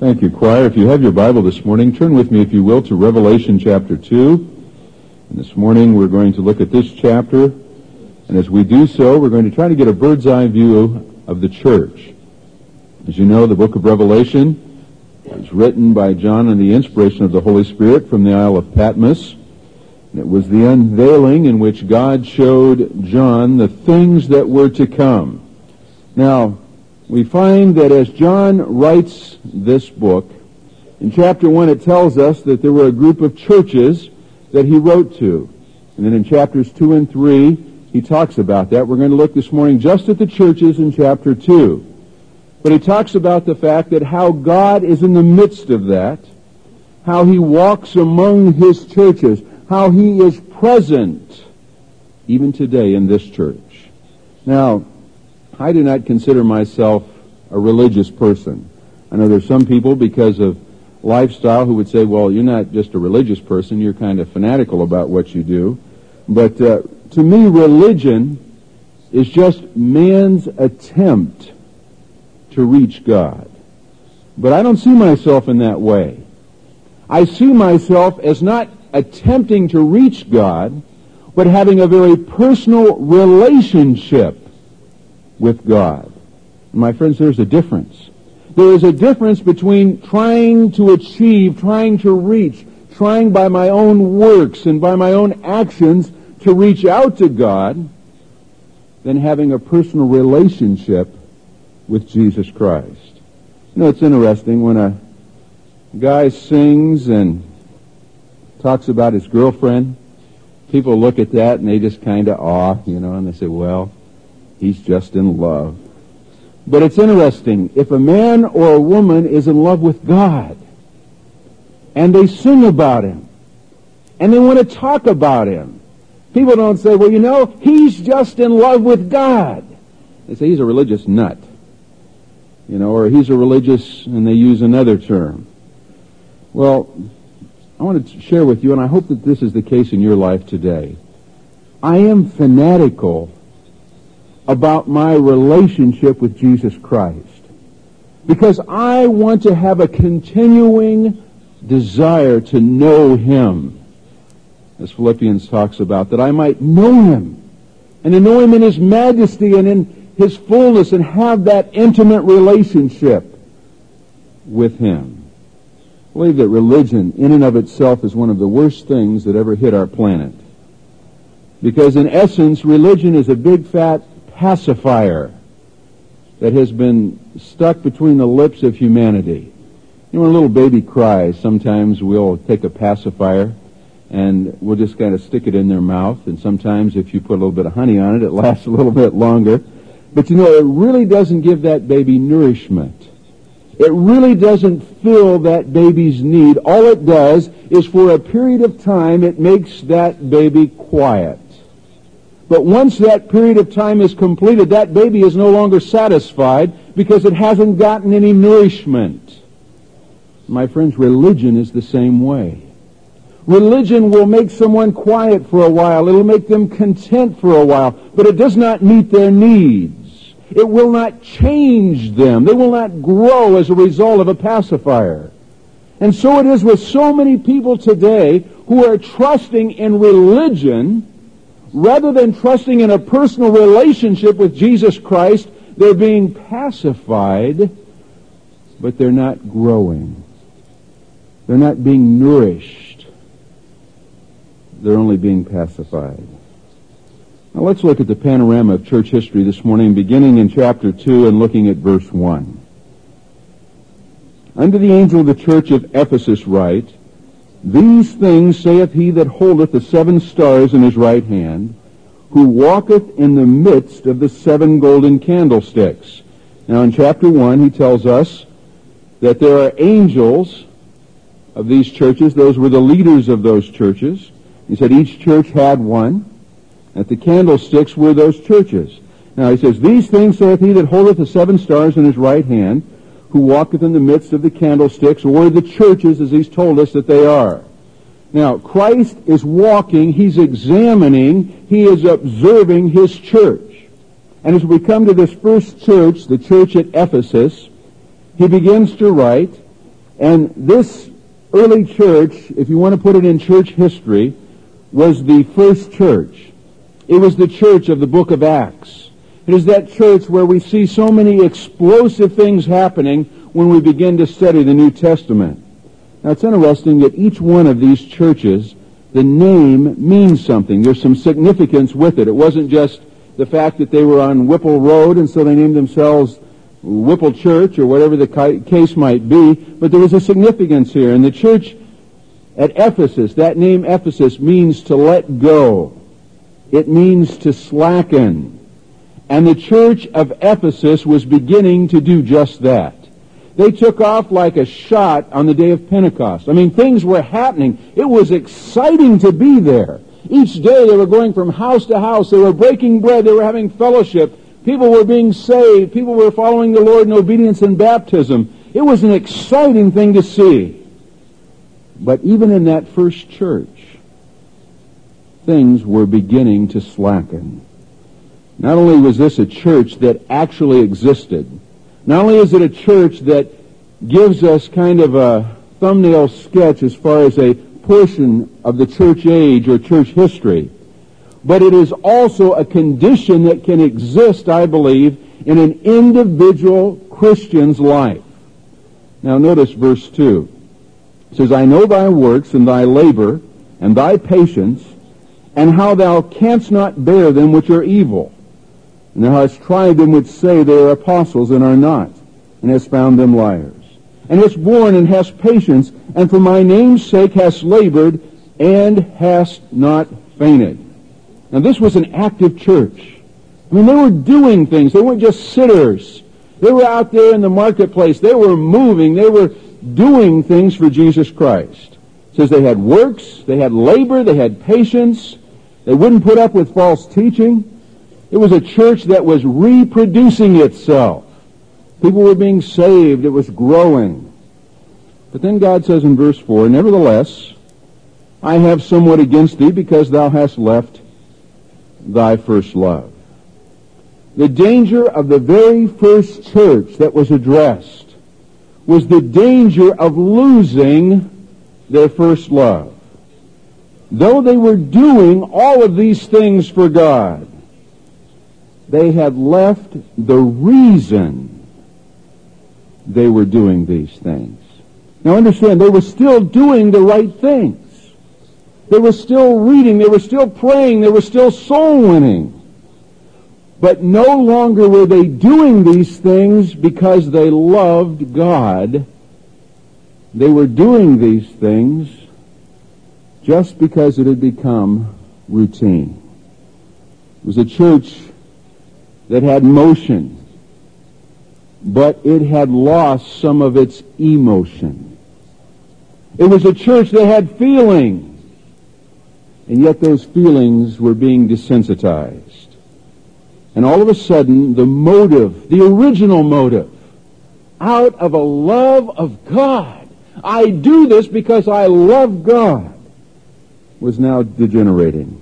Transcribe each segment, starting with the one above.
Thank you, choir. If you have your Bible this morning, turn with me, if you will, to Revelation chapter 2. And this morning we're going to look at this chapter. And as we do so, we're going to try to get a bird's eye view of the church. As you know, the book of Revelation was written by John on the inspiration of the Holy Spirit from the Isle of Patmos. And it was the unveiling in which God showed John the things that were to come. Now, we find that as John writes this book, in chapter 1 it tells us that there were a group of churches that he wrote to. And then in chapters 2 and 3, he talks about that. We're going to look this morning just at the churches in chapter 2. But he talks about the fact that how God is in the midst of that, how he walks among his churches, how he is present even today in this church. Now, I do not consider myself a religious person. I know there's some people, because of lifestyle, who would say, well, you're not just a religious person, you're kind of fanatical about what you do. But to me, religion is just man's attempt to reach God. But I don't see myself in that way. I see myself as not attempting to reach God, but having a very personal relationship with God. And my friends, there's a difference. There is a difference between trying to achieve, trying to reach, trying by my own works and by my own actions to reach out to God, than having a personal relationship with Jesus Christ. You know, it's interesting when a guy sings and talks about his girlfriend, people look at that and they just kind of awe, and they say, well, he's just in love. But it's interesting, if a man or a woman is in love with God, and they sing about him, and they want to talk about him, people don't say, well, he's just in love with God. They say he's a religious nut. Or he's a religious, and they use another term. Well, I want to share with you, and I hope that this is the case in your life today. I am fanatical about my relationship with Jesus Christ, because I want to have a continuing desire to know Him, as Philippians talks about, that I might know Him, and to know Him in His majesty and in His fullness, and have that intimate relationship with Him. I believe that religion in and of itself is one of the worst things that ever hit our planet, because in essence religion is a big fat pacifier that has been stuck between the lips of humanity. When a little baby cries, sometimes we'll take a pacifier and we'll just kind of stick it in their mouth, and sometimes if you put a little bit of honey on it, it lasts a little bit longer. But it really doesn't give that baby nourishment. It really doesn't fill that baby's need. All it does is, for a period of time, it makes that baby quiet. But once that period of time is completed, that baby is no longer satisfied because it hasn't gotten any nourishment. My friends, religion is the same way. Religion will make someone quiet for a while. It'll make them content for a while. But it does not meet their needs. It will not change them. They will not grow as a result of a pacifier. And so it is with so many people today who are trusting in religion rather than trusting in a personal relationship with Jesus Christ. They're being pacified, but they're not growing. They're not being nourished. They're only being pacified. Now let's look at the panorama of church history this morning, beginning in chapter 2 and looking at verse 1. Unto the angel of the church of Ephesus write, These things saith he that holdeth the 7 stars in his right hand, who walketh in the midst of the 7 golden candlesticks. Now in chapter 1 he tells us that there are angels of these churches. Those were the leaders of those churches. He said each church had one, that the candlesticks were those churches. Now he says, These things saith he that holdeth the 7 stars in his right hand, who walketh in the midst of the candlesticks, or the churches, as he's told us that they are. Now, Christ is walking, he's examining, he is observing his church. And as we come to this first church, the church at Ephesus, he begins to write, And this early church, if you want to put it in church history, was the first church. It was the church of the book of Acts. It is that church where we see so many explosive things happening when we begin to study the New Testament. Now, it's interesting that each one of these churches, the name means something. There's some significance with it. It wasn't just the fact that they were on Whipple Road, and so they named themselves Whipple Church, or whatever the case might be, but there was a significance here. And the church at Ephesus, that name Ephesus, means to let go. It means to slacken. And the church of Ephesus was beginning to do just that. They took off like a shot on the day of Pentecost. I mean, things were happening. It was exciting to be there. Each day they were going from house to house. They were breaking bread. They were having fellowship. People were being saved. People were following the Lord in obedience and baptism. It was an exciting thing to see. But even in that first church, things were beginning to slacken. Not only was this a church that actually existed, not only is it a church that gives us kind of a thumbnail sketch as far as a portion of the church age or church history, but it is also a condition that can exist, I believe, in an individual Christian's life. Now notice verse 2. It says, I know thy works and thy labor and thy patience, and how thou canst not bear them which are evil. And thou hast tried them which say they are apostles and are not, and hast found them liars. And hast borne and hast patience, and for my name's sake hast labored, and hast not fainted. Now this was an active church. I mean, they were doing things. They weren't just sitters. They were out there in the marketplace. They were moving. They were doing things for Jesus Christ. It says they had works, they had labor, they had patience. They wouldn't put up with false teaching. It was a church that was reproducing itself. People were being saved. It was growing. But then God says in verse 4, nevertheless, I have somewhat against thee, because thou hast left thy first love. The danger of the very first church that was addressed was the danger of losing their first love. Though they were doing all of these things for God, they had left the reason they were doing these things. Now understand, they were still doing the right things. They were still reading, they were still praying, they were still soul winning. But no longer were they doing these things because they loved God. They were doing these things just because it had become routine. It was a church that had motion, but it had lost some of its emotion. It was a church that had feelings, and yet those feelings were being desensitized. And all of a sudden, the motive, the original motive, out of a love of God, I do this because I love God, was now degenerating.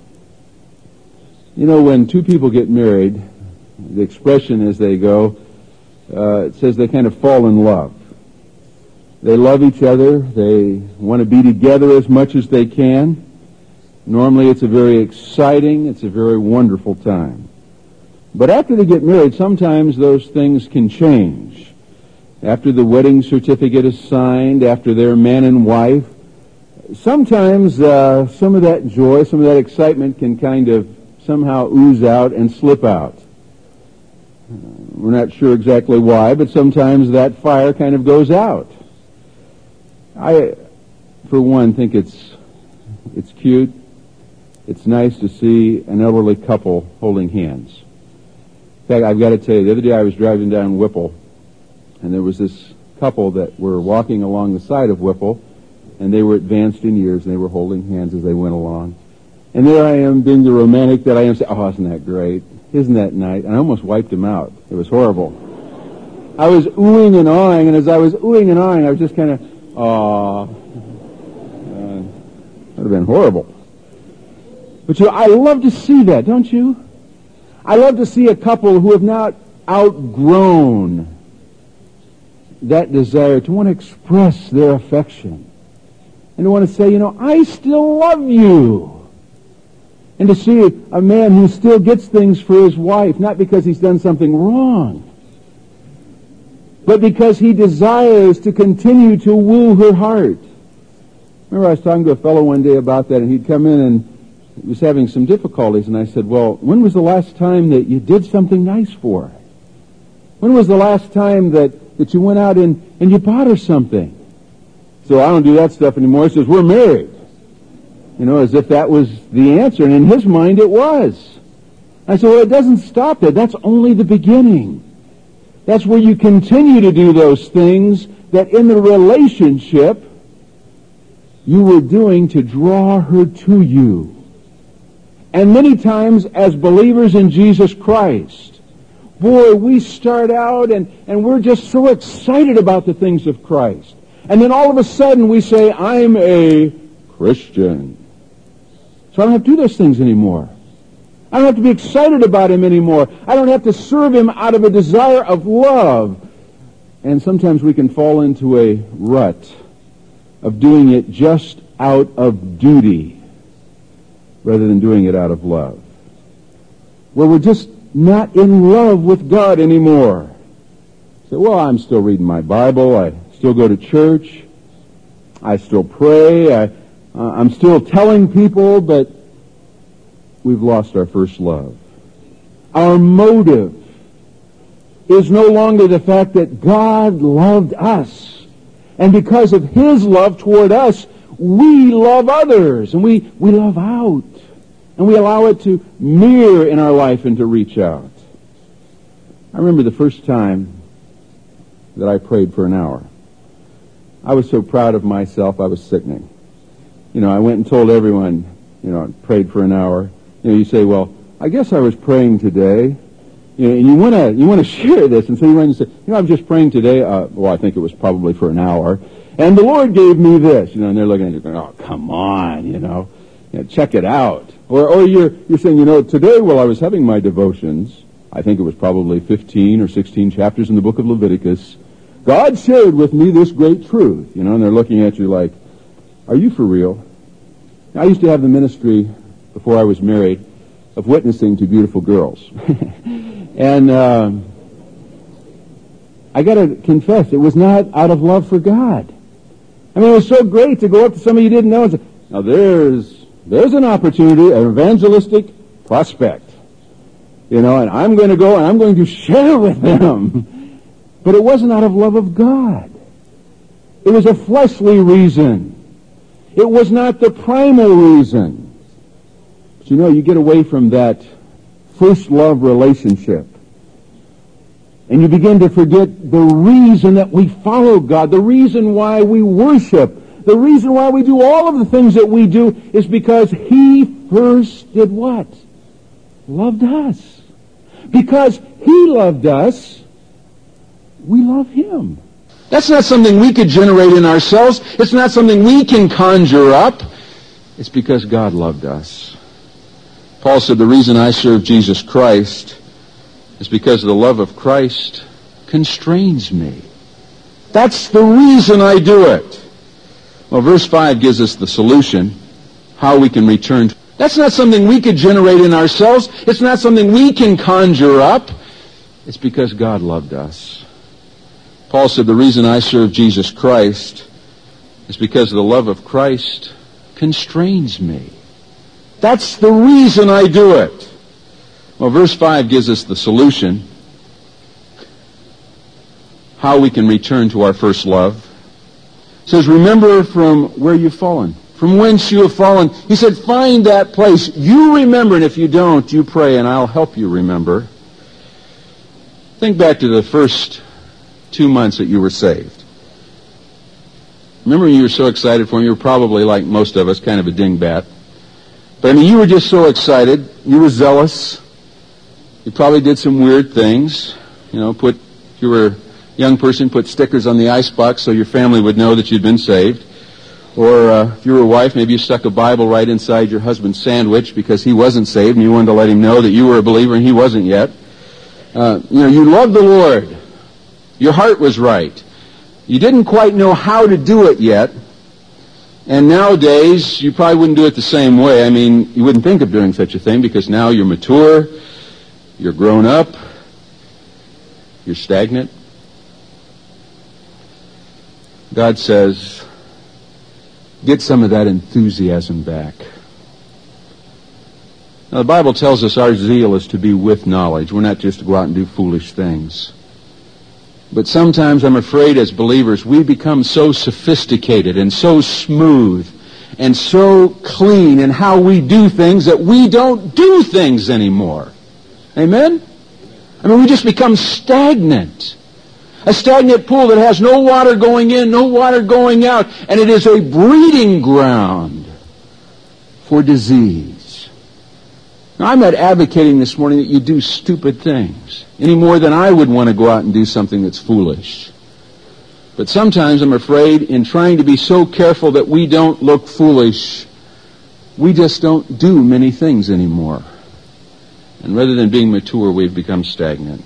You know, when two people get married, the expression as they go, it says they kind of fall in love. They love each other. They want to be together as much as they can. Normally it's a very exciting, it's a very wonderful time. But after they get married, sometimes those things can change. After the wedding certificate is signed, after they're man and wife, sometimes some of that joy, some of that excitement can kind of somehow ooze out and slip out. We're not sure exactly why, but sometimes that fire kind of goes out. I, for one, think it's cute. It's nice to see an elderly couple holding hands. In fact, I've got to tell you, the other day I was driving down Whipple, and there was this couple that were walking along the side of Whipple, and they were advanced in years, and they were holding hands as they went along. And there I am, being the romantic that I am, saying, oh, isn't that great? Isn't that nice? And I almost wiped him out. It was horrible. I was oohing and awing, and as I was oohing and awing, I was just kind of, that would have been horrible. But I love to see that, don't you? I love to see a couple who have not outgrown that desire to want to express their affection and to want to say, I still love you. And to see a man who still gets things for his wife, not because he's done something wrong, but because he desires to continue to woo her heart. Remember, I was talking to a fellow one day about that, and he'd come in and he was having some difficulties, and I said, well, when was the last time that you did something nice for her? When was the last time that you went out and you bought her something? So I don't do that stuff anymore. He says, we're married. As if that was the answer, and in his mind it was. I said, well, it doesn't stop there. That's only the beginning. That's where you continue to do those things that in the relationship you were doing to draw her to you. And many times as believers in Jesus Christ, boy, we start out and we're just so excited about the things of Christ. And then all of a sudden we say, I'm a Christian. So I don't have to do those things anymore. I don't have to be excited about him anymore. I don't have to serve him out of a desire of love. And sometimes we can fall into a rut of doing it just out of duty rather than doing it out of love, where we're just not in love with God anymore. Say, well, I'm still reading my Bible. I still go to church. I still pray. I'm still telling people, but we've lost our first love. Our motive is no longer the fact that God loved us. And because of his love toward us, we love others. And we love out. And we allow it to mirror in our life and to reach out. I remember the first time that I prayed for an hour. I was so proud of myself, I was sickening. I went and told everyone, I prayed for an hour. You say, well, I guess I was praying today. And you want to share this, and so you run and say, I was just praying today. I think it was probably for an hour, and the Lord gave me this. And they're looking at you going, oh, come on, check it out. Or you're saying, today while I was having my devotions, I think it was probably 15 or 16 chapters in the book of Leviticus, God shared with me this great truth. And they're looking at you like, are you for real? I used to have the ministry before I was married of witnessing to beautiful girls. And I got to confess, it was not out of love for God. I mean, it was so great to go up to somebody you didn't know and say, now there's an opportunity, an evangelistic prospect. And I'm going to go and I'm going to share with them. But it wasn't out of love of God. It was a fleshly reason. It was not the primal reason. But you get away from that first love relationship. And you begin to forget the reason that we follow God, the reason why we worship, the reason why we do all of the things that we do is because he first did what? Loved us. Because he loved us, we love him. That's not something we could generate in ourselves. It's not something we can conjure up. It's because God loved us. Paul said, the reason I serve Jesus Christ is because the love of Christ constrains me. That's the reason I do it. Well, verse 5 gives us the solution, how we can return. That's not something we could generate in ourselves. It's not something we can conjure up. It's because God loved us. Paul said, the reason I serve Jesus Christ is because the love of Christ constrains me. That's the reason I do it. Well, verse 5 gives us the solution, how we can return to our first love. It says, remember from where you've fallen, from whence you have fallen. He said, find that place. You remember, and if you don't, you pray, and I'll help you remember. Think back to the first 2 months that you were saved. Remember when you were so excited for him? You were probably, like most of us, kind of a dingbat. But you were just so excited. You were zealous. You probably did some weird things. If you were a young person, put stickers on the icebox so your family would know that you'd been saved. Or if you were a wife, maybe you stuck a Bible right inside your husband's sandwich because he wasn't saved and you wanted to let him know that you were a believer and he wasn't yet. You loved the Lord. Your heart was right. You didn't quite know how to do it yet. And nowadays, you probably wouldn't do it the same way. I mean, you wouldn't think of doing such a thing because now you're mature, you're grown up, you're stagnant. God says, get some of that enthusiasm back. Now, the Bible tells us our zeal is to be with knowledge. We're not just to go out and do foolish things. But sometimes, I'm afraid, as believers, we become so sophisticated and so smooth and so clean in how we do things that we don't do things anymore. Amen? I mean, we just become stagnant. A stagnant pool that has no water going in, no water going out, and it is a breeding ground for disease. Now, I'm not advocating this morning that you do stupid things any more than I would want to go out and do something that's foolish. But sometimes I'm afraid in trying to be so careful that we don't look foolish, we just don't do many things anymore. And rather than being mature, we've become stagnant.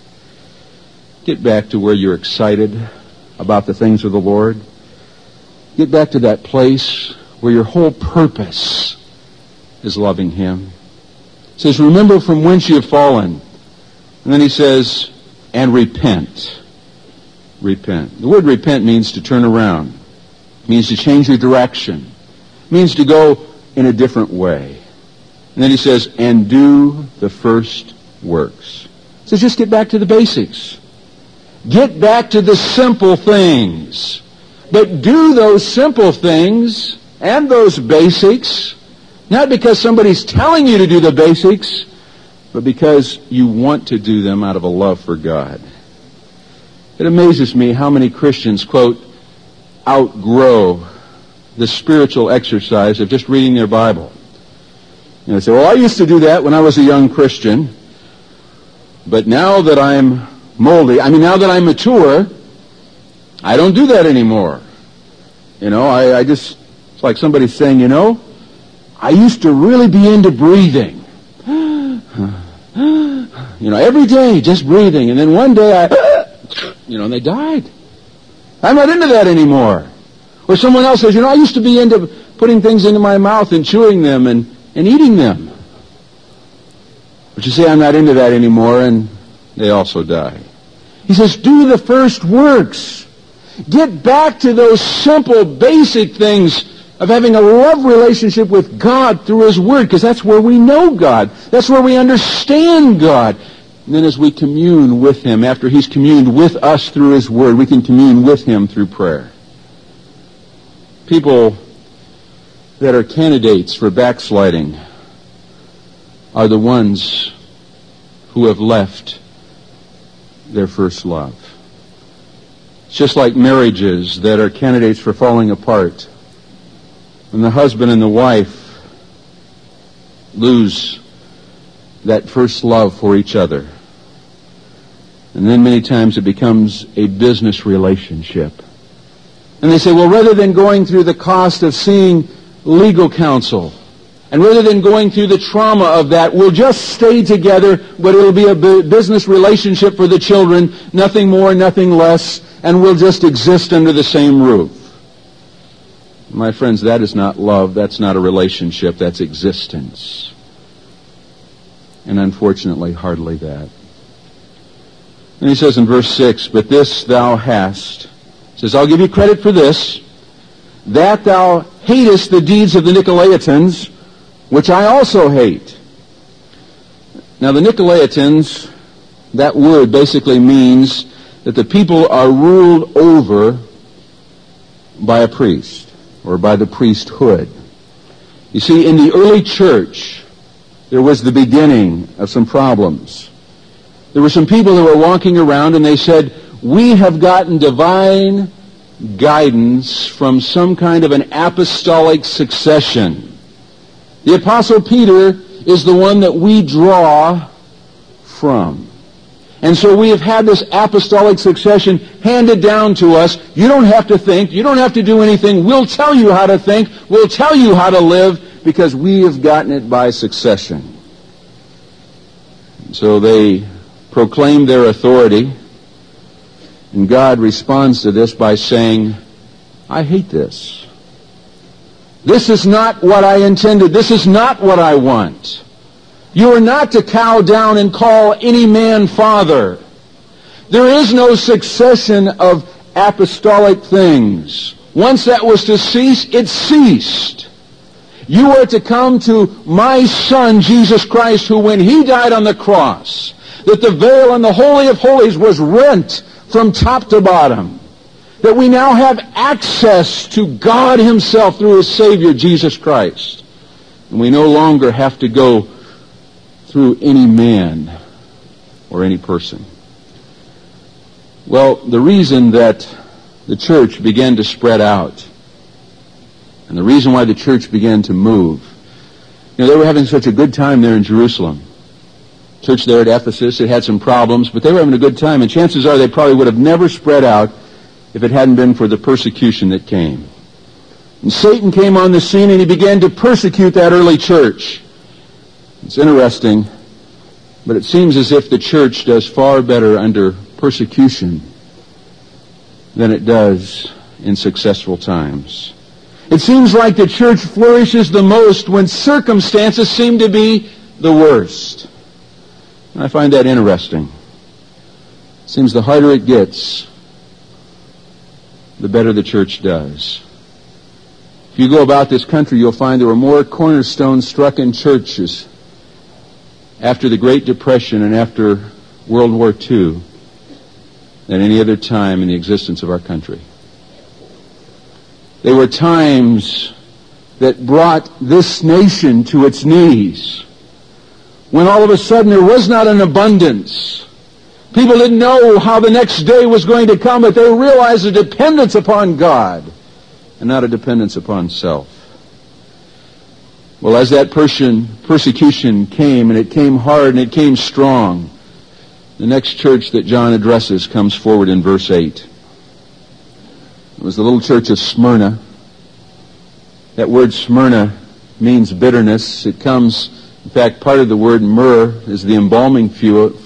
Get back to where you're excited about the things of the Lord. Get back to that place where your whole purpose is loving Him. He says, remember from whence you have fallen. And then he says, and repent. Repent. The word repent means to turn around. It means to change your direction. It means to go in a different way. And then he says, and do the first works. He says, just get back to the basics. Get back to the simple things. But do those simple things and those basics, not because somebody's telling you to do the basics, but because you want to do them out of a love for God. It amazes me how many Christians, quote, outgrow the spiritual exercise of just reading their Bible. You know, they say, well, I used to do that when I was a young Christian, but now that I'm now that I'm mature, I don't do that anymore. You know, it's like somebody saying, you know, I used to really be into breathing. You know, every day, just breathing. And then one day and they died. I'm not into that anymore. Or someone else says, you know, I used to be into putting things into my mouth and chewing them and eating them. But you say, I'm not into that anymore, and they also die. He says, do the first works. Get back to those simple, basic things of having a love relationship with God through His Word, because that's where we know God. That's where we understand God. And then as we commune with Him, after He's communed with us through His Word, we can commune with Him through prayer. People that are candidates for backsliding are the ones who have left their first love. It's just like marriages that are candidates for falling apart. When the husband and the wife lose that first love for each other. And then many times it becomes a business relationship. And they say, well, rather than going through the cost of seeing legal counsel, and rather than going through the trauma of that, we'll just stay together, but it'll be a business relationship for the children, nothing more, nothing less, and we'll just exist under the same roof. My friends, that is not love, that's not a relationship, that's existence. And unfortunately, hardly that. And he says in verse 6, but this thou hast, he says, I'll give you credit for this, that thou hatest the deeds of the Nicolaitans, which I also hate. Now the Nicolaitans, that word basically means that the people are ruled over by a priest, or by the priesthood. You see, in the early church, there was the beginning of some problems. There were some people who were walking around and they said, we have gotten divine guidance from some kind of an apostolic succession. The Apostle Peter is the one that we draw from. And so we have had this apostolic succession handed down to us. You don't have to think. You don't have to do anything. We'll tell you how to think. We'll tell you how to live because we have gotten it by succession. So they proclaimed their authority. And God responds to this by saying, I hate this. This is not what I intended. This is not what I want. You are not to cow down and call any man father. There is no succession of apostolic things. Once that was to cease, it ceased. You are to come to my Son, Jesus Christ, who when He died on the cross, that the veil in the Holy of Holies was rent from top to bottom. That we now have access to God Himself through His Savior, Jesus Christ. And we no longer have to go through any man or any person. Well, the reason that the church began to spread out, and the reason why the church began to move, they were having such a good time there in Jerusalem. Church there at Ephesus, it had some problems, but they were having a good time, and chances are they probably would have never spread out if it hadn't been for the persecution that came. And Satan came on the scene and he began to persecute that early church. It's interesting, but it seems as if the church does far better under persecution than it does in successful times. It seems like the church flourishes the most when circumstances seem to be the worst. And I find that interesting. It seems the harder it gets, the better the church does. If you go about this country, you'll find there were more cornerstones struck in churches after the Great Depression and after World War II than any other time in the existence of our country. They were times that brought this nation to its knees, when all of a sudden there was not an abundance. People didn't know how the next day was going to come, but they realized a dependence upon God and not a dependence upon self. Well, as that persecution came, and it came hard and it came strong, the next church that John addresses comes forward in verse 8. It was the little church of Smyrna. That word Smyrna means bitterness. It comes, in fact, part of the word myrrh is the embalming fluid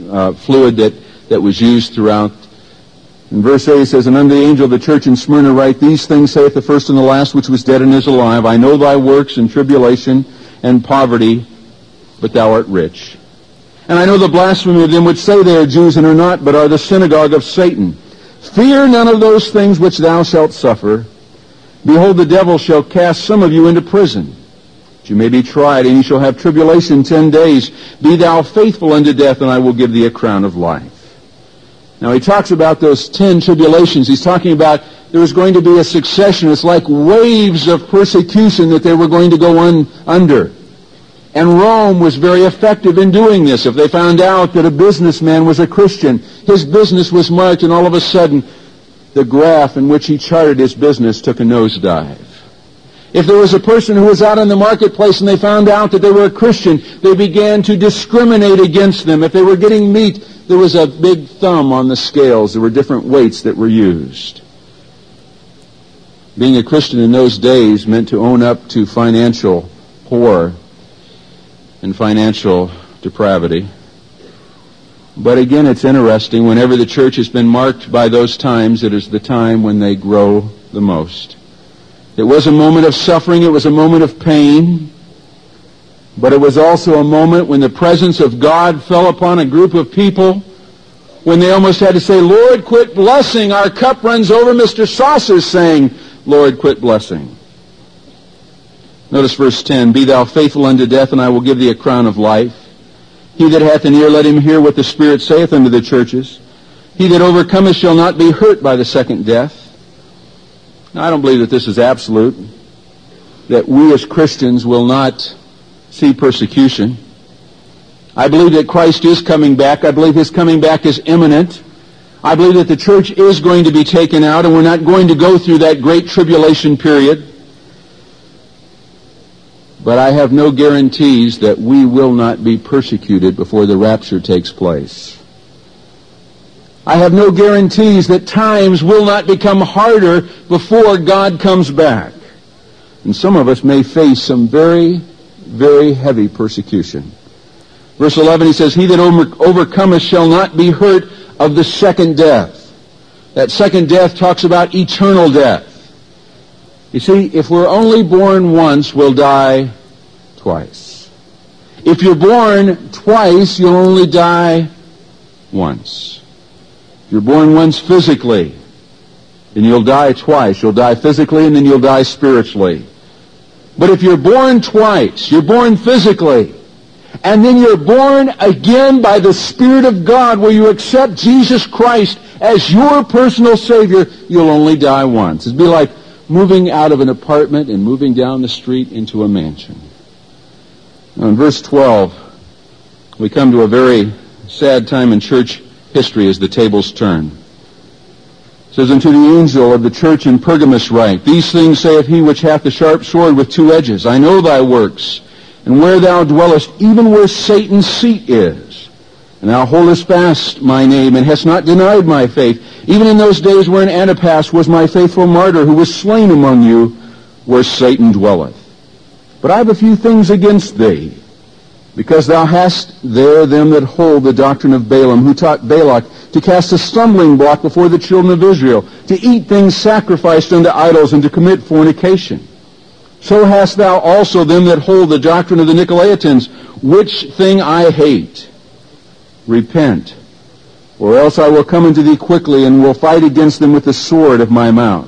that was used throughout. In verse 8 it says, And unto the angel of the church in Smyrna write, These things saith the first and the last, which was dead and is alive. I know thy works and tribulation and poverty, but thou art rich. And I know the blasphemy of them which say they are Jews and are not, but are the synagogue of Satan. Fear none of those things which thou shalt suffer. Behold, the devil shall cast some of you into prison, that you may be tried, and ye shall have tribulation 10 days. Be thou faithful unto death, and I will give thee a crown of life. Now he talks about those 10 tribulations. He's talking about there was going to be a succession. It's like waves of persecution that they were going to go under. And Rome was very effective in doing this. If they found out that a businessman was a Christian, his business was marked, and all of a sudden the graph in which he charted his business took a nosedive. If there was a person who was out in the marketplace and they found out that they were a Christian, they began to discriminate against them. If they were getting meat, there was a big thumb on the scales. There were different weights that were used. Being a Christian in those days meant to own up to financial horror and financial depravity. But again, it's interesting. Whenever the church has been marked by those times, it is the time when they grow the most. It was a moment of suffering. It was a moment of pain. But it was also a moment when the presence of God fell upon a group of people, when they almost had to say, Lord, quit blessing. Our cup runs over. Mr. Saucer's saying, Lord, quit blessing. Notice verse 10, Be thou faithful unto death, and I will give thee a crown of life. He that hath an ear, let him hear what the Spirit saith unto the churches. He that overcometh shall not be hurt by the second death. Now, I don't believe that this is absolute, that we as Christians will not see persecution. I believe that Christ is coming back. I believe His coming back is imminent. I believe that the church is going to be taken out, and we're not going to go through that great tribulation period. But I have no guarantees that we will not be persecuted before the rapture takes place. I have no guarantees that times will not become harder before God comes back. And some of us may face some very, very heavy persecution. Verse 11, he says, He that overcometh shall not be hurt of the second death. That second death talks about eternal death. You see, if we're only born once, we'll die twice. If you're born twice, you'll only die once. If you're born once physically, then you'll die twice. You'll die physically and then you'll die spiritually. But if you're born twice, you're born physically, and then you're born again by the Spirit of God, where you accept Jesus Christ as your personal Savior, you'll only die once. It'd be like moving out of an apartment and moving down the street into a mansion. Now in verse 12, we come to a very sad time in church history as the tables turn. It says, "Unto the angel of the church in Pergamos write, These things saith he which hath the sharp sword with two edges. I know thy works, and where thou dwellest, even where Satan's seat is. And thou holdest fast my name, and hast not denied my faith, even in those days wherein Antipas was my faithful martyr, who was slain among you, where Satan dwelleth. But I have a few things against thee, because thou hast there them that hold the doctrine of Balaam, who taught Balak to cast a stumbling block before the children of Israel, to eat things sacrificed unto idols, and to commit fornication. So hast thou also them that hold the doctrine of the Nicolaitans, which thing I hate. Repent, or else I will come unto thee quickly, and will fight against them with the sword of my mouth."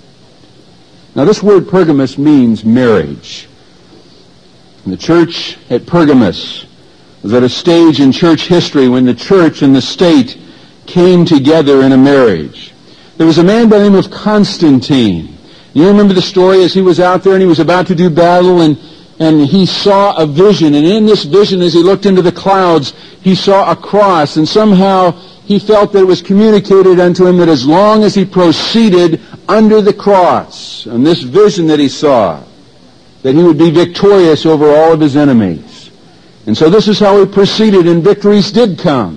Now this word Pergamos means marriage. And the church at Pergamos was at a stage in church history when the church and the state came together in a marriage. There was a man by the name of Constantine. You remember the story as he was out there and he was about to do battle, and he saw a vision. And in this vision, as he looked into the clouds, he saw a cross. And somehow he felt that it was communicated unto him that as long as he proceeded under the cross, and this vision that he saw, that he would be victorious over all of his enemies. And so this is how he proceeded, and victories did come.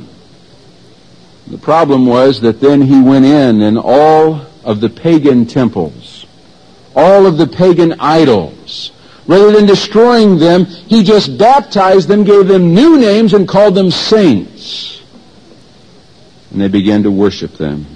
The problem was that then he went in, and all of the pagan temples, all of the pagan idols, rather than destroying them, he just baptized them, gave them new names, and called them saints. And they began to worship them.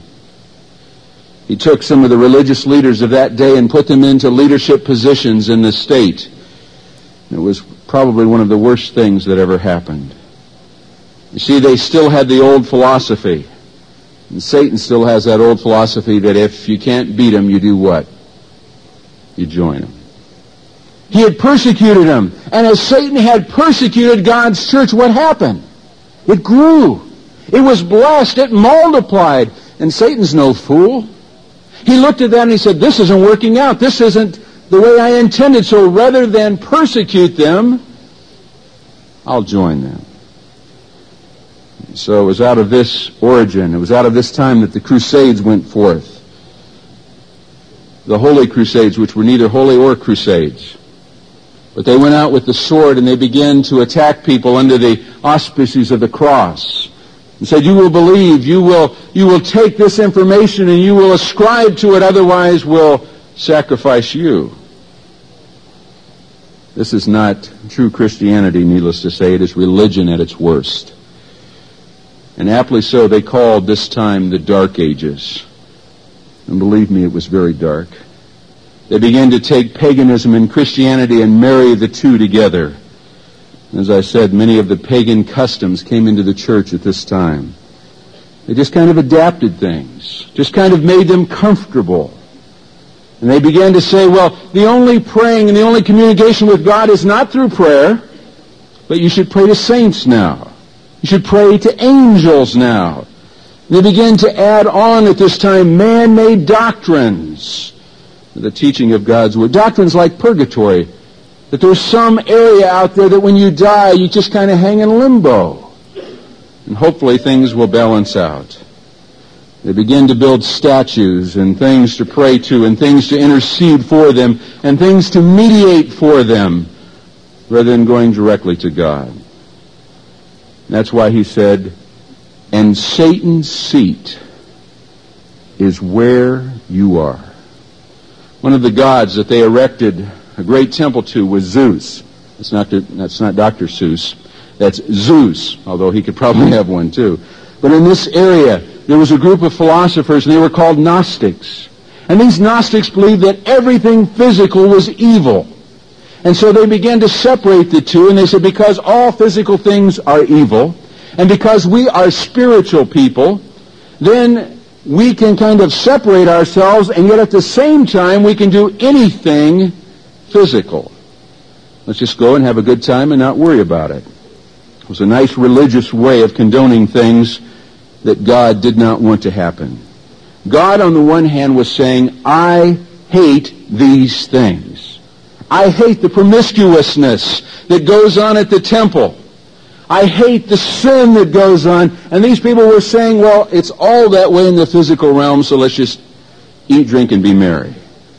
He took some of the religious leaders of that day and put them into leadership positions in the state. It was probably one of the worst things that ever happened. You see, they still had the old philosophy. And Satan still has that old philosophy that if you can't beat him, you do what? You join him. He had persecuted him. And as Satan had persecuted God's church, what happened? It grew. It was blessed. It multiplied. And Satan's no fool. He looked at that and he said, this isn't working out. This isn't the way I intended. So rather than persecute them, I'll join them. So it was out of this origin, it was out of this time that the Crusades went forth. The Holy Crusades, which were neither holy or crusades. But they went out with the sword and they began to attack people under the auspices of the cross. And said, you will believe, you will take this information and you will ascribe to it, otherwise we'll sacrifice you. This is not true Christianity, needless to say. It is religion at its worst. And aptly so, they called this time the Dark Ages. And believe me, it was very dark. They began to take paganism and Christianity and marry the two together. As I said, many of the pagan customs came into the church at this time. They just kind of adapted things, just kind of made them comfortable. And they began to say, well, the only praying and the only communication with God is not through prayer, but you should pray to saints now. You should pray to angels now. They began to add on at this time man-made doctrines to the teaching of God's Word. Doctrines like purgatory, that there's some area out there that when you die, you just kind of hang in limbo. And hopefully things will balance out. They begin to build statues and things to pray to and things to intercede for them and things to mediate for them rather than going directly to God. That's why he said, and Satan's seat is where you are. One of the gods that they erected a great temple to was Zeus. That's not Dr. Seuss. That's Zeus, although he could probably have one too. But in this area, there was a group of philosophers, and they were called Gnostics. And these Gnostics believed that everything physical was evil. And so they began to separate the two, and they said, because all physical things are evil, and because we are spiritual people, then we can kind of separate ourselves, and yet at the same time we can do anything physical. Let's just go and have a good time and not worry about it. It was a nice religious way of condoning things that God did not want to happen. God, on the one hand, was saying, I hate these things. I hate the promiscuousness that goes on at the temple. I hate the sin that goes on. And these people were saying, well, it's all that way in the physical realm, so let's just eat, drink, and be merry.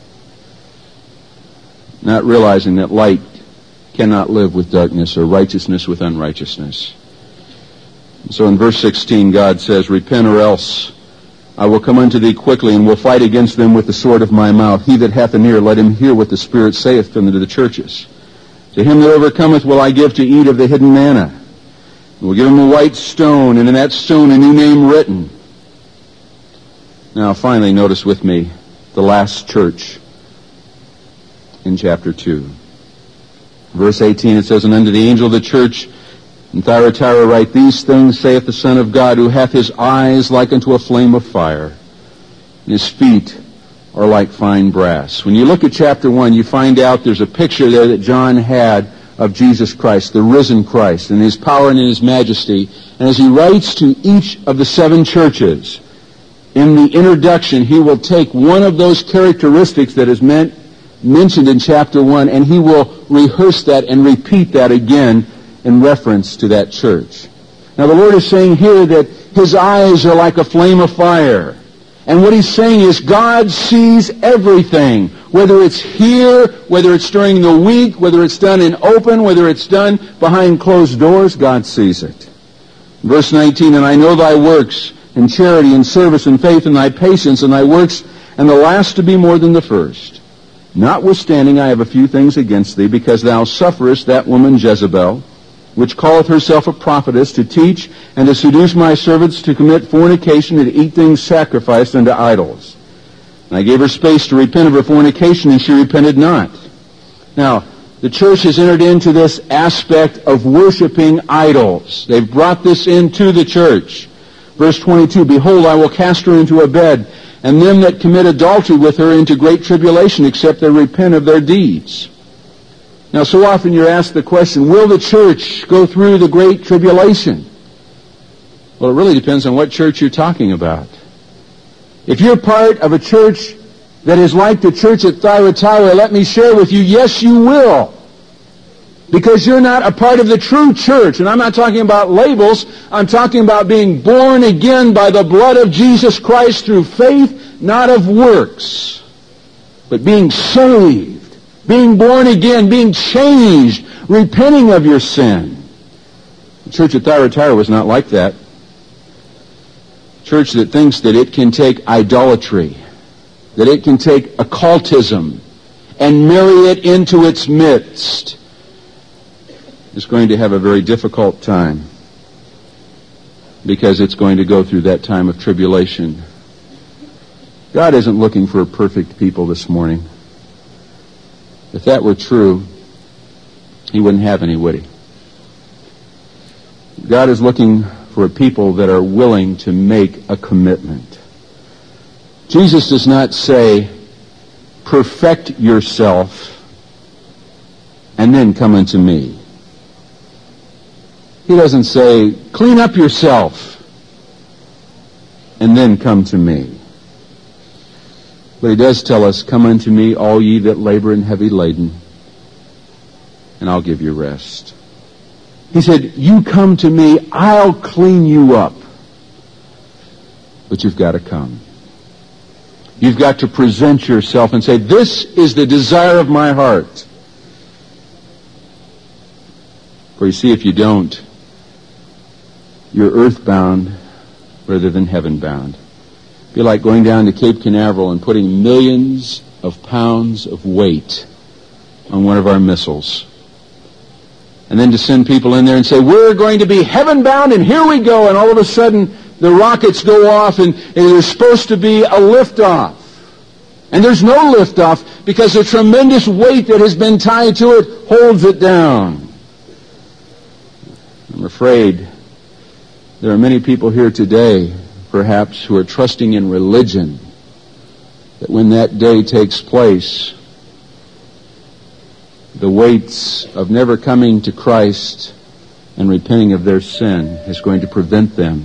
Not realizing that light cannot live with darkness, or righteousness with unrighteousness. And so in verse 16, God says, repent, or else I will come unto thee quickly, and will fight against them with the sword of my mouth. He that hath an ear, let him hear what the Spirit saith unto the churches. To him that overcometh will I give to eat of the hidden manna. And will give him a white stone, and in that stone a new name written. Now finally, notice with me the last church in chapter 2. Verse 18, it says, and unto the angel of the church in Thyatira write, these things saith the Son of God, who hath his eyes like unto a flame of fire, and his feet are like fine brass. When you look at chapter 1, you find out there's a picture there that John had of Jesus Christ, the risen Christ, and his power and his majesty. And as he writes to each of the 7 churches, in the introduction, he will take one of those characteristics that is mentioned in chapter 1, and he will rehearse that and repeat that again in reference to that church. Now the Lord is saying here that his eyes are like a flame of fire. And what he's saying is God sees everything. Whether it's here, whether it's during the week, whether it's done in open, whether it's done behind closed doors, God sees it. Verse 19, and I know thy works, and charity, and service, and faith, and thy patience, and thy works, and the last to be more than the first. Notwithstanding, I have a few things against thee, because thou sufferest that woman Jezebel, which calleth herself a prophetess, to teach and to seduce my servants to commit fornication and to eat things sacrificed unto idols. And I gave her space to repent of her fornication, and she repented not. Now, the church has entered into this aspect of worshiping idols. They've brought this into the church. Verse 22, behold, I will cast her into a bed, and them that commit adultery with her into great tribulation, except they repent of their deeds. Now, so often you're asked the question, will the church go through the great tribulation? Well, it really depends on what church you're talking about. If you're part of a church that is like the church at Thyatira, let me share with you, yes, you will. Because you're not a part of the true church. And I'm not talking about labels. I'm talking about being born again by the blood of Jesus Christ through faith, not of works, but being saved. Being born again, being changed, repenting of your sin. The church at Thyatira was not like that. A church that thinks that it can take idolatry, that it can take occultism, and marry it into its midst, is going to have a very difficult time, because it's going to go through that time of tribulation. God isn't looking for a perfect people this morning. If that were true, he wouldn't have any, would he? God is looking for a people that are willing to make a commitment. Jesus does not say, perfect yourself and then come unto me. He doesn't say, clean up yourself and then come to me. But he does tell us, come unto me, all ye that labor and heavy laden, and I'll give you rest. He said, you come to me, I'll clean you up. But you've got to come. You've got to present yourself and say, this is the desire of my heart. For you see, if you don't, you're earthbound rather than heaven-bound. It'd be like going down to Cape Canaveral and putting millions of pounds of weight on one of our missiles. And then to send people in there and say, we're going to be heaven-bound, and here we go. And all of a sudden, the rockets go off and there's supposed to be a liftoff. And there's no liftoff because the tremendous weight that has been tied to it holds it down. I'm afraid there are many people here today, perhaps, who are trusting in religion, that when that day takes place, the weights of never coming to Christ and repenting of their sin is going to prevent them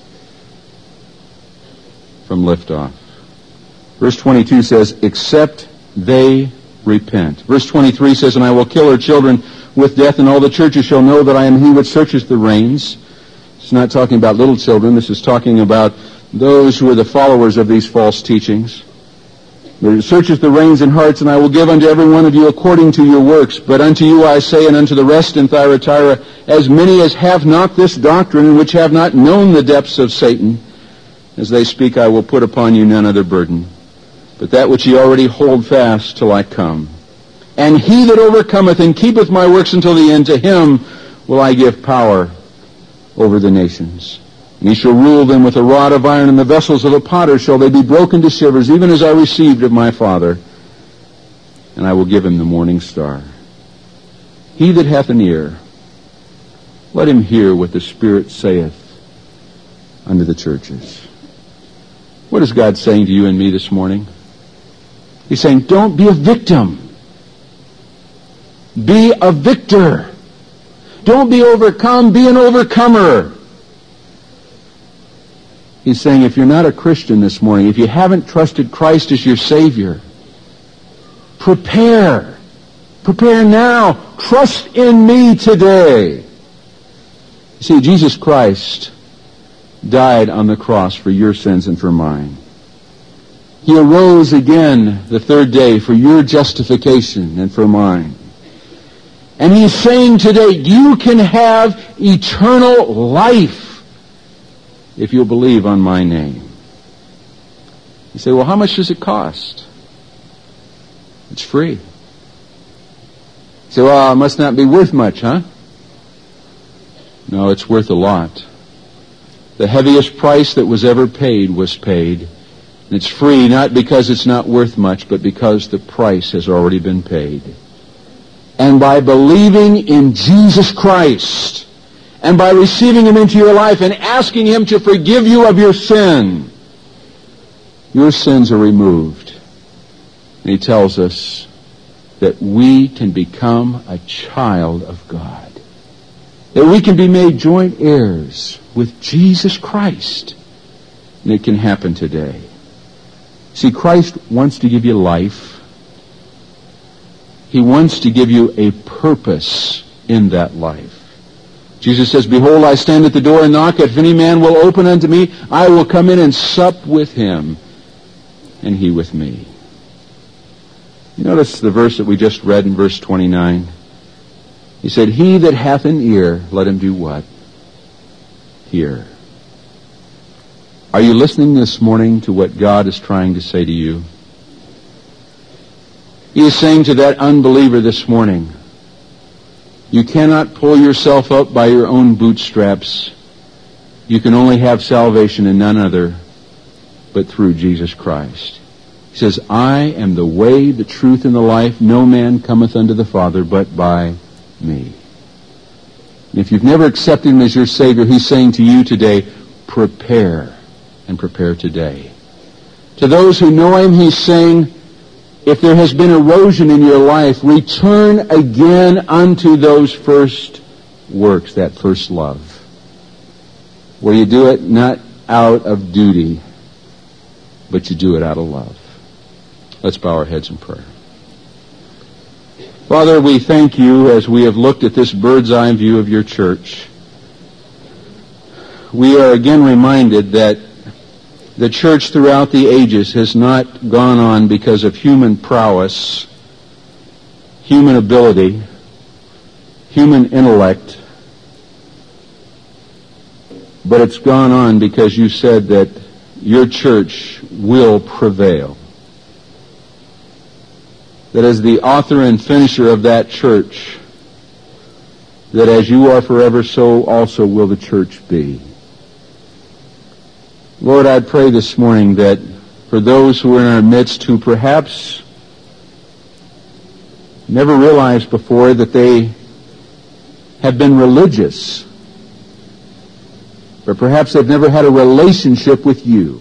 from liftoff. Verse 22 says, except they repent. Verse 23 says, and I will kill her children with death, and all the churches shall know that I am he which searches the reins. It's not talking about little children. This is talking about those who are the followers of these false teachings. But it searches the reins and hearts, and I will give unto every one of you according to your works. But unto you I say, and unto the rest in Thyatira, as many as have not this doctrine, and which have not known the depths of Satan, as they speak, I will put upon you none other burden, but that which ye already hold fast till I come. And he that overcometh and keepeth my works until the end, to him will I give power over the nations. And he shall rule them with a rod of iron, and the vessels of the potter shall they be broken to shivers, even as I received of my Father. And I will give him the morning star. He that hath an ear, let him hear what the Spirit saith unto the churches. What is God saying to you and me this morning? He's saying, don't be a victim. Be a victor. Don't be overcome, be an overcomer. He's saying, if you're not a Christian this morning, if you haven't trusted Christ as your Savior, prepare. Prepare now. Trust in me today. You see, Jesus Christ died on the cross for your sins and for mine. He arose again the third day for your justification and for mine. And he's saying today, you can have eternal life if you'll believe on my name. You say, well, how much does it cost? It's free. You say, well, it must not be worth much, huh? No, it's worth a lot. The heaviest price that was ever paid was paid. And it's free not because it's not worth much, but because the price has already been paid. And by believing in Jesus Christ, and by receiving him into your life and asking him to forgive you of your sin, your sins are removed. And he tells us that we can become a child of God. That we can be made joint heirs with Jesus Christ. And it can happen today. See, Christ wants to give you life. He wants to give you a purpose in that life. Jesus says, behold, I stand at the door and knock. If any man will open unto me, I will come in and sup with him, and he with me. You notice the verse that we just read in verse 29? He said, he that hath an ear, let him do what? Hear. Are you listening this morning to what God is trying to say to you? He is saying to that unbeliever this morning, you cannot pull yourself up by your own bootstraps. You can only have salvation in none other but through Jesus Christ. He says, I am the way, the truth, and the life. No man cometh unto the Father but by me. And if you've never accepted him as your Savior, he's saying to you today, prepare, and prepare today. To those who know him, he's saying, if there has been erosion in your life, return again unto those first works, that first love, where you do it not out of duty, but you do it out of love. Let's bow our heads in prayer. Father, we thank you as we have looked at this bird's eye view of your church. We are again reminded that the church throughout the ages has not gone on because of human prowess, human ability, human intellect, but it's gone on because you said that your church will prevail. That as the author and finisher of that church, that as you are forever, so also will the church be. Lord, I pray this morning that for those who are in our midst who perhaps never realized before that they have been religious, but perhaps they've never had a relationship with you.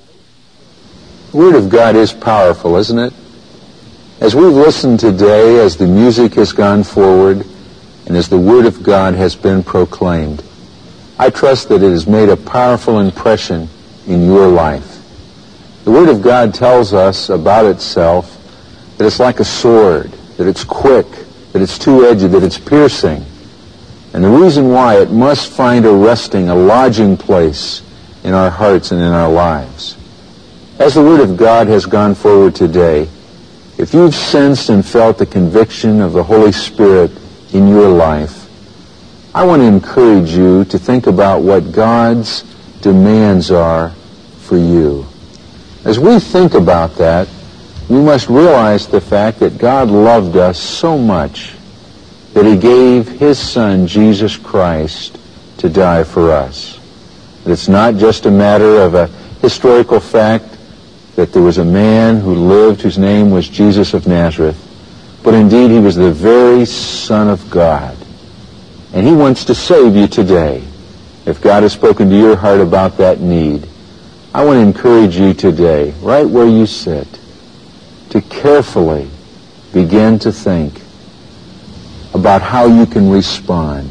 The Word of God is powerful, isn't it? As we've listened today, as the music has gone forward, and as the Word of God has been proclaimed, I trust that it has made a powerful impression in your life. The Word of God tells us about itself that it's like a sword, that it's quick, that it's two-edged, that it's piercing. And the reason why it must find a resting, a lodging place in our hearts and in our lives. As the Word of God has gone forward today, if you've sensed and felt the conviction of the Holy Spirit in your life, I want to encourage you to think about what God's demands are for you. As we think about that, we must realize the fact that God loved us so much that He gave His Son, Jesus Christ, to die for us. That it's not just a matter of a historical fact that there was a man who lived whose name was Jesus of Nazareth, but indeed He was the very Son of God. And He wants to save you today. If God has spoken to your heart about that need, I want to encourage you today, right where you sit, to carefully begin to think about how you can respond.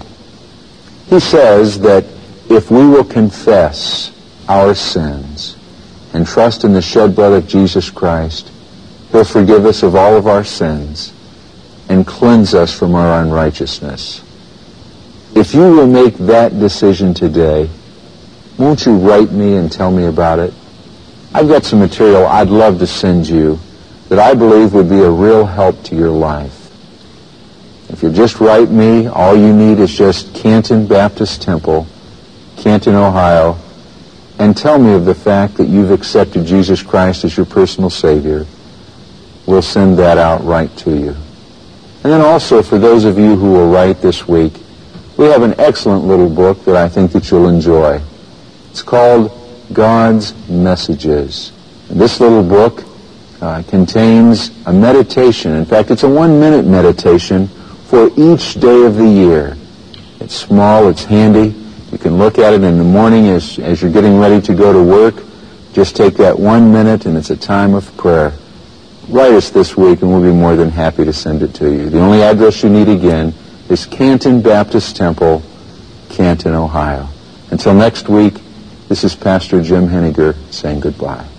He says that if we will confess our sins and trust in the shed blood of Jesus Christ, He'll forgive us of all of our sins and cleanse us from our unrighteousness. If you will make that decision today, won't you write me and tell me about it? I've got some material I'd love to send you that I believe would be a real help to your life. If you just write me, all you need is just Canton Baptist Temple, Canton, Ohio, and tell me of the fact that you've accepted Jesus Christ as your personal Savior. We'll send that out right to you. And then also, for those of you who will write this week, we have an excellent little book that I think that you'll enjoy. It's called God's Messages. And this little book contains a meditation. In fact, it's a 1-minute meditation for each day of the year. It's small, it's handy. You can look at it in the morning as you're getting ready to go to work. Just take that 1 minute, and it's a time of prayer. Write us this week, and we'll be more than happy to send it to you. The only address you need, again, is Canton Baptist Temple, Canton, Ohio. Until next week, this is Pastor Jim Henniger saying goodbye.